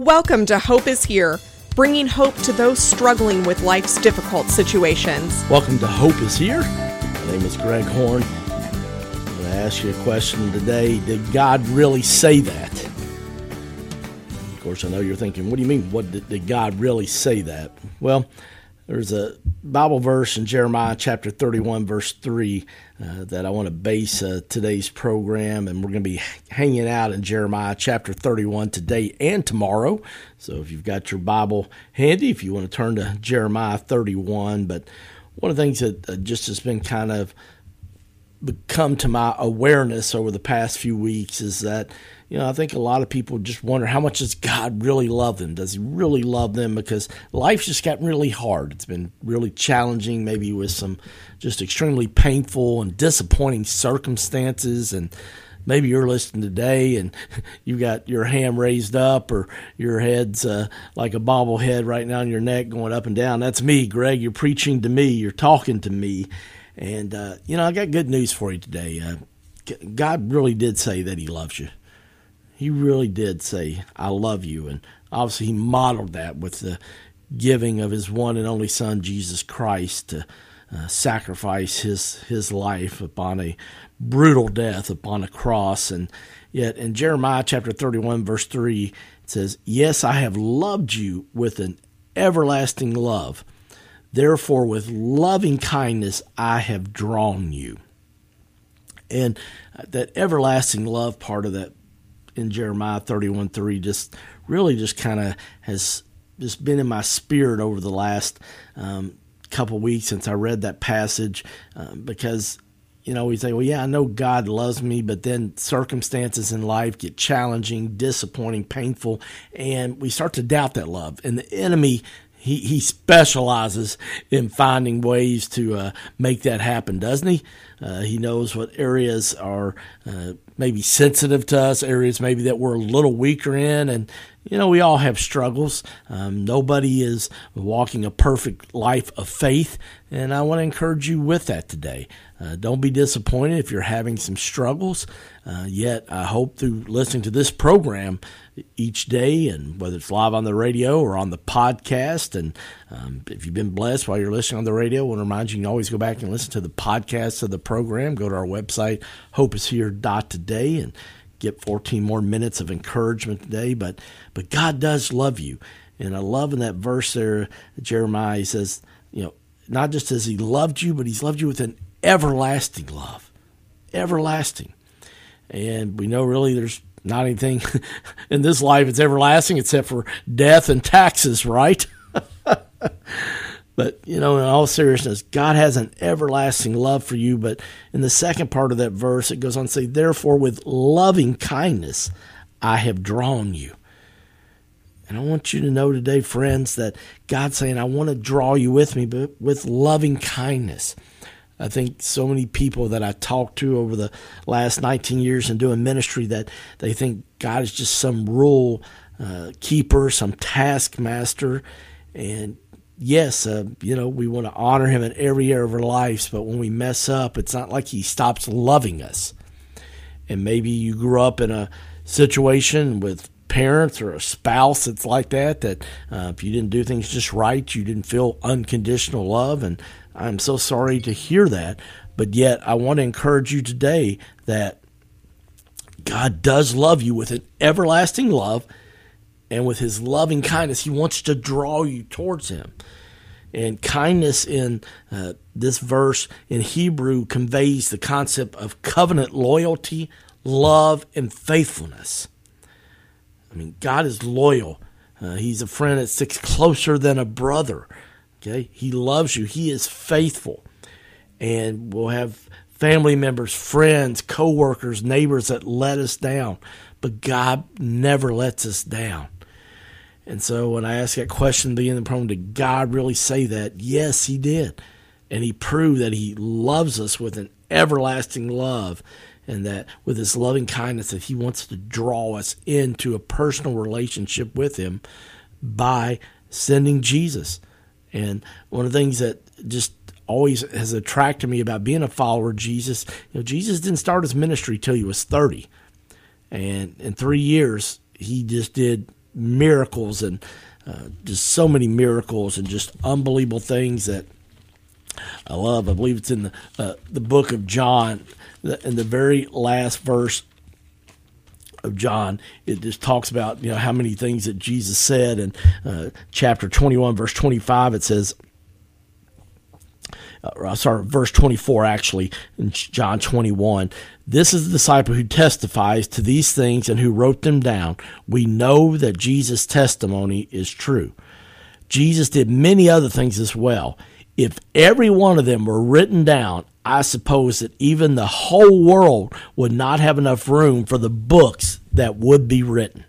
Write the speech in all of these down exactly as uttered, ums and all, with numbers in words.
Welcome to Hope is Here, bringing hope to those struggling with life's difficult situations. Welcome to Hope is Here. My name is Greg Horn. I'm going to ask you a question today. Did God really say that? Of course, I know you're thinking, what do you mean, what did, did God really say that? Well, there's a Bible verse in Jeremiah chapter thirty-one, verse three, uh, that I want to base uh, today's program, and we're going to be hanging out in Jeremiah chapter thirty-one today and tomorrow. So if you've got your Bible handy, if you want to turn to Jeremiah thirty-one, but one of the things that uh, just has been kind of come to my awareness over the past few weeks is that, you know, I think a lot of people just wonder, how much does God really love them? Does he really love them? Because life's just gotten really hard. It's been really challenging, maybe with some just extremely painful and disappointing circumstances. And maybe you're listening today and you got your hand raised up, or your head's uh, like a bobblehead right now on your neck going up and down. That's me, Greg. You're preaching to me. You're talking to me. And, uh, you know, I got good news for you today. Uh, God really did say that he loves you. He really did say, I love you. And obviously he modeled that with the giving of his one and only son, Jesus Christ, to uh, sacrifice his his life upon a brutal death upon a cross. And yet in Jeremiah chapter thirty-one, verse three, it says, yes, I have loved you with an everlasting love. Therefore, with loving kindness, I have drawn you. And that everlasting love part of that in Jeremiah thirty-one three just really just kind of has just been in my spirit over the last um, couple weeks since I read that passage, um, because, you know, we say, well, yeah, I know God loves me, but then circumstances in life get challenging, disappointing, painful, and we start to doubt that love. And the enemy, He he specializes in finding ways to uh, make that happen, doesn't he? Uh, he knows what areas are uh, maybe sensitive to us, areas maybe that we're a little weaker in. And, you know, we all have struggles. Um, nobody is walking a perfect life of faith. And I want to encourage you with that today. Uh, don't be disappointed if you're having some struggles. Uh, yet I hope through listening to this program each day, and whether it's live on the radio or on the podcast, and um, if you've been blessed while you're listening on the radio, I want to remind you, you can always go back and listen to the podcast of the program. Go to our website, hope is here dot today, and get fourteen more minutes of encouragement today. But but God does love you. And I love in that verse there, Jeremiah, he says, you know, not just as he loved you, but he's loved you with an everlasting love. Everlasting. And we know really there's not anything in this life that's everlasting except for death and taxes, right? But, you know, in all seriousness, God has an everlasting love for you. But in the second part of that verse, it goes on to say, therefore, with loving kindness, I have drawn you. And I want you to know today, friends, that God's saying, I want to draw you with me, but with loving kindness. I think so many people that I talked to over the last nineteen years in doing ministry, that they think God is just some rule uh, keeper, some taskmaster. And yes, uh, you know, we want to honor him in every area of our lives, but when we mess up, it's not like he stops loving us. And maybe you grew up in a situation with parents or a spouse that's like that, that uh, if you didn't do things just right, you didn't feel unconditional love. And I'm so sorry to hear that, but yet I want to encourage you today that God does love you with an everlasting love, and with his loving kindness, he wants to draw you towards him. And kindness in uh, this verse in Hebrew conveys the concept of covenant loyalty, love, and faithfulness. I mean, God is loyal. Uh, he's a friend that sticks closer than a brother. Okay, he loves you. He is faithful. And we'll have family members, friends, co-workers, neighbors that let us down. But God never lets us down. And so when I asked that question at the end of the program, did God really say that? Yes, he did. And he proved that he loves us with an everlasting love, and that with his loving kindness that he wants to draw us into a personal relationship with him by sending Jesus. And one of the things that just always has attracted me about being a follower of Jesus, you know, Jesus didn't start his ministry till he was thirty. And in three years, he just did miracles and uh, just so many miracles and just unbelievable things that I love. I believe it's in the uh, the book of John, in the very last verse of John. It just talks about, you know, how many things that Jesus said. In uh, chapter twenty-one, verse twenty-five, it says, uh, sorry, verse twenty-four actually, in John twenty-one, this is the disciple who testifies to these things and who wrote them down. We know that Jesus' testimony is true. Jesus did many other things as well. If every one of them were written down, I suppose that even the whole world would not have enough room for the books that would be written.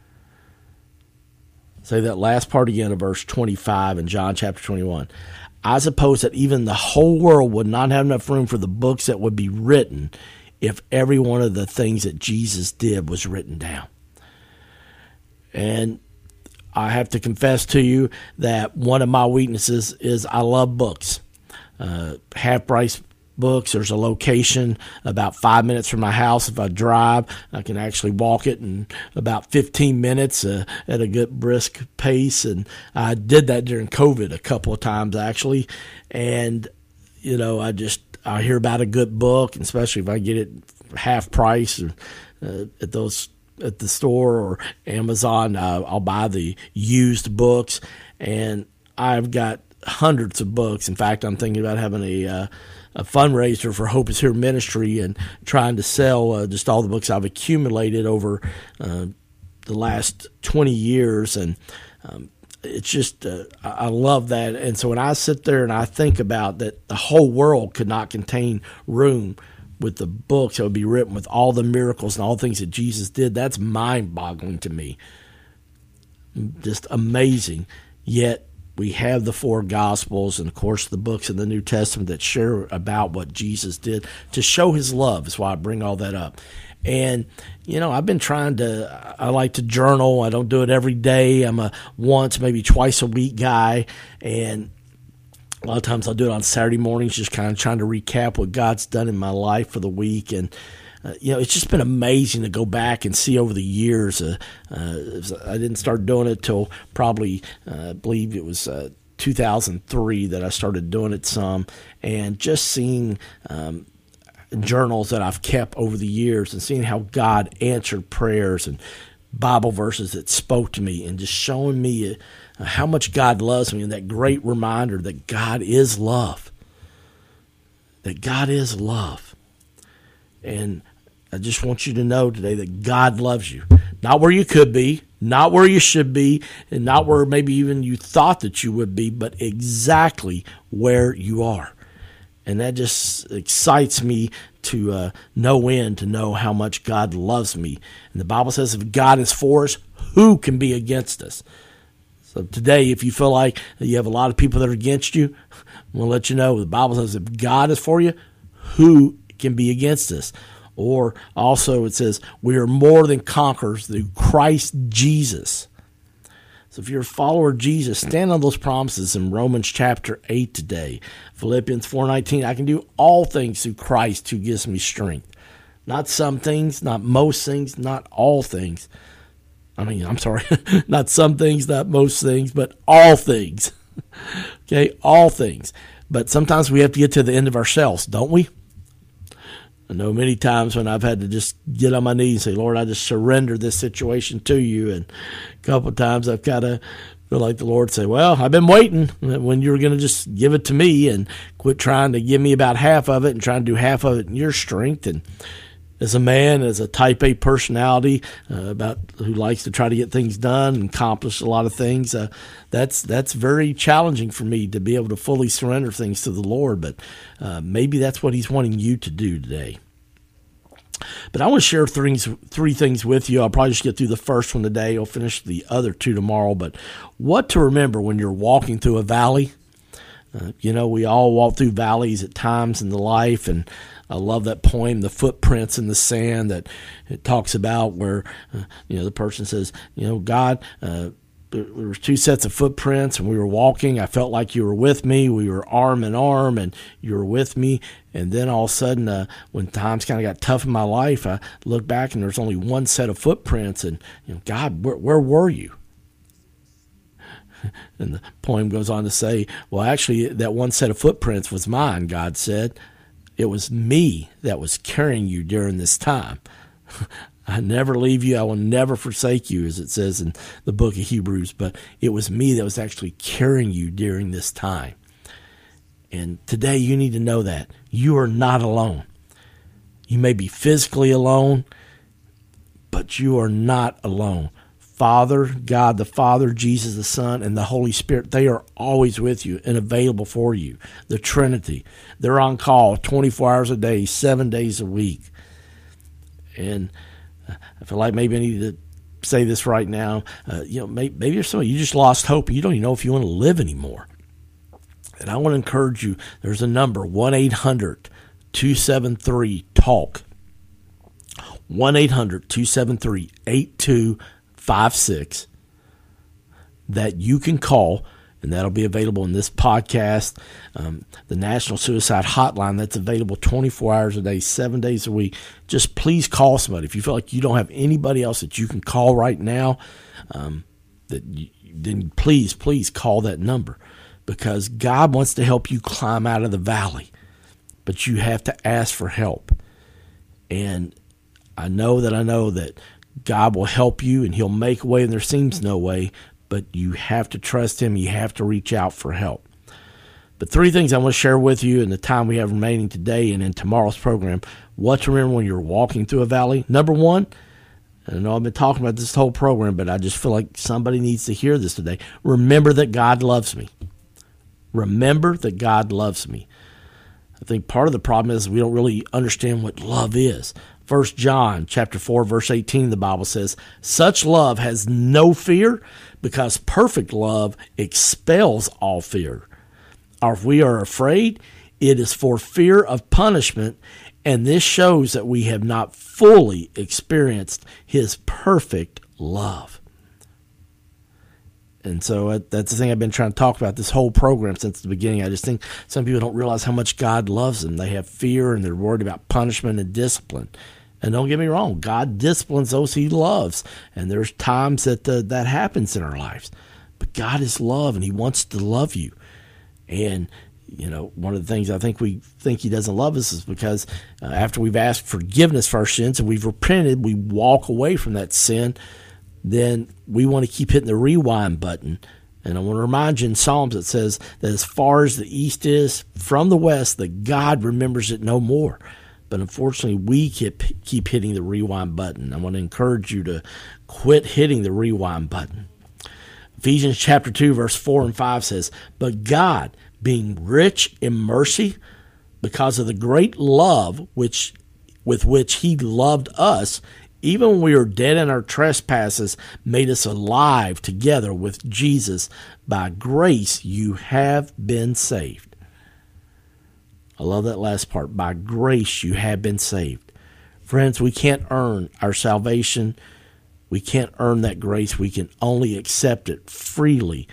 Say that last part again of verse twenty-five in John chapter twenty-one. I suppose that even the whole world would not have enough room for the books that would be written if every one of the things that Jesus did was written down. And I have to confess to you that one of my weaknesses is I love books. Uh, half-price books. There's a location about five minutes from my house. If I drive, I can actually walk it in about fifteen minutes uh, at a good brisk pace. And I did that during COVID a couple of times, actually. And, you know, I just, I hear about a good book, and especially if I get it half price or, uh, at those at the store or Amazon, uh, I'll buy the used books, and I've got hundreds of books. In fact, I'm thinking about having a uh, a fundraiser for Hope is Here Ministry and trying to sell uh, just all the books I've accumulated over uh, the last twenty years, and um, it's just uh, I love that. And so when I sit there and I think about that, the whole world could not contain room with the books that would be written with all the miracles and all the things that Jesus did, that's mind-boggling to me. Just amazing. Yet we have the four Gospels and, of course, the books in the New Testament that share about what Jesus did to show his love. That's why I bring all that up. And, you know, I've been trying to, I like to journal. I don't do it every day. I'm a once, maybe twice a week guy. And a lot of times I'll do it on Saturday mornings, just kind of trying to recap what God's done in my life for the week. And, uh, you know, it's just been amazing to go back and see over the years. Uh, uh, I didn't start doing it till probably, uh, I believe it was uh, two thousand three that I started doing it some. And just seeing um, journals that I've kept over the years and seeing how God answered prayers and Bible verses that spoke to me and just showing me uh, how much God loves me, and that great reminder that God is love. That God is love. And I just want you to know today that God loves you. Not where you could be, not where you should be, and not where maybe even you thought that you would be, but exactly where you are. And that just excites me to uh, no end to know how much God loves me. And the Bible says if God is for us, who can be against us? So today, if you feel like you have a lot of people that are against you, I'm going to let you know the Bible says if God is for you, who can be against us? Or also it says we are more than conquerors through Christ Jesus. So if you're a follower of Jesus, stand on those promises in Romans chapter eight today. Philippians four nineteen, I can do all things through Christ who gives me strength. Not some things, not most things, not all things. I mean, I'm sorry, not some things, not most things, but all things. Okay, all things. But sometimes we have to get to the end of ourselves, don't we? I know many times when I've had to just get on my knees and say, Lord, I just surrender this situation to you. And a couple of times I've kind of feel like the Lord say, well, I've been waiting when you were going to just give it to me and quit trying to give me about half of it and trying to do half of it in your strength. And as a man, as a type A personality, uh, about who likes to try to get things done and accomplish a lot of things, uh, that's that's very challenging for me to be able to fully surrender things to the Lord. But uh, maybe that's what He's wanting you to do today. But I want to share three, three things with you. I'll probably just get through the first one today. I'll finish the other two tomorrow. But what to remember when you're walking through a valley. Uh, you know, we all walk through valleys at times in the life, and I love that poem, The Footprints in the Sand, that it talks about where, uh, you know, the person says, you know, God, uh, there were two sets of footprints, and we were walking. I felt like you were with me. We were arm in arm, and you were with me. And then all of a sudden, uh, when times kind of got tough in my life, I looked back, and there's only one set of footprints. And, you know, God, where, where were you? And the poem goes on to say, well, actually, that one set of footprints was mine, God said. It was me that was carrying you during this time. I never leave you. I will never forsake you, as it says in the book of Hebrews. But it was me that was actually carrying you during this time. And today you need to know that. You are not alone. You may be physically alone, but you are not alone. Father, God the Father, Jesus the Son, and the Holy Spirit, they are always with you and available for you. The Trinity, they're on call twenty-four hours a day, seven days a week. And I feel like maybe I need to say this right now. Uh, you know, maybe, maybe there's somebody, you just lost hope. You don't even know if you want to live anymore. And I want to encourage you, there's a number, one eight hundred two seven three TALK. one eight hundred two seven three eight two five six that you can call, and that'll be available in this podcast. Um, the National Suicide Hotline, that's available twenty-four hours a day, seven days a week. Just please call somebody. If you feel like you don't have anybody else that you can call right now, um, that you, then please, please call that number, because God wants to help you climb out of the valley, but you have to ask for help. And I know that I know that God will help you, and he'll make a way when there seems no way, but you have to trust him. You have to reach out for help. But three things I want to share with you in the time we have remaining today and in tomorrow's program. What to remember when you're walking through a valley. Number one, I know I've been talking about this whole program, but I just feel like somebody needs to hear this today. Remember that God loves me. Remember that God loves me. I think part of the problem is we don't really understand what love is. First John chapter four, verse eighteen, the Bible says, such love has no fear, because perfect love expels all fear. Or if we are afraid, it is for fear of punishment, and this shows that we have not fully experienced his perfect love. And so that's the thing I've been trying to talk about this whole program since the beginning. I just think some people don't realize how much God loves them. They have fear, and they're worried about punishment and discipline. And don't get me wrong, God disciplines those he loves. And there's times that uh, that happens in our lives. But God is love, and he wants to love you. And, you know, one of the things I think we think he doesn't love us is because uh, after we've asked forgiveness for our sins and we've repented, we walk away from that sin. Then we want to keep hitting the rewind button. And I want to remind you in Psalms it says that as far as the east is from the west, that God remembers it no more. But unfortunately, we keep, keep hitting the rewind button. I want to encourage you to quit hitting the rewind button. Ephesians chapter two, verse four and five says, but God, being rich in mercy, because of the great love which with which he loved us, even when we were dead in our trespasses, made us alive together with Jesus. By grace you have been saved. I love that last part. By grace you have been saved. Friends, we can't earn our salvation. We can't earn that grace. We can only accept it freely,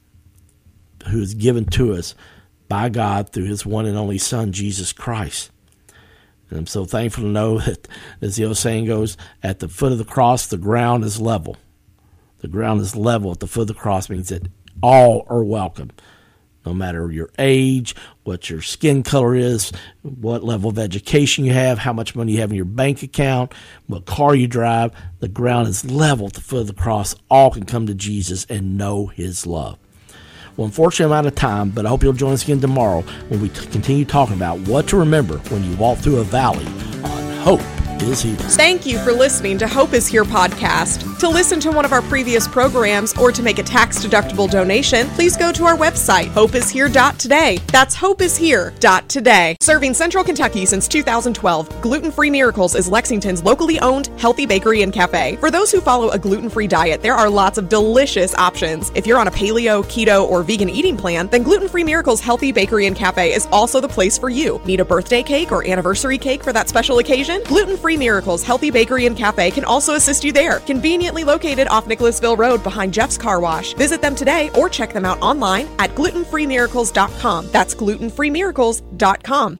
who is given to us by God through his one and only Son, Jesus Christ. And I'm so thankful to know that, as the old saying goes, at the foot of the cross, the ground is level. The ground is level at the foot of the cross means that all are welcome. No matter your age, what your skin color is, what level of education you have, how much money you have in your bank account, what car you drive, the ground is level at the foot of the cross. All can come to Jesus and know his love. Well, unfortunately, I'm out of time, but I hope you'll join us again tomorrow when we t- continue talking about what to remember when you walk through a valley on Hope is Here. Thank you for listening to Hope is Here podcast. To listen to one of our previous programs or to make a tax-deductible donation, please go to our website, hope is here dot today. That's hope is here dot today. Serving Central Kentucky since two thousand twelve, Gluten-Free Miracles is Lexington's locally owned healthy bakery and cafe. For those who follow a gluten-free diet, there are lots of delicious options. If you're on a paleo, keto, or vegan eating plan, then Gluten-Free Miracles Healthy Bakery and Cafe is also the place for you. Need a birthday cake or anniversary cake for that special occasion? Gluten-Free Miracles Healthy Bakery and Cafe can also assist you there. Conveniently located off Nicholasville Road behind Jeff's Car Wash. Visit them today or check them out online at gluten free miracles dot com. That's gluten free miracles dot com.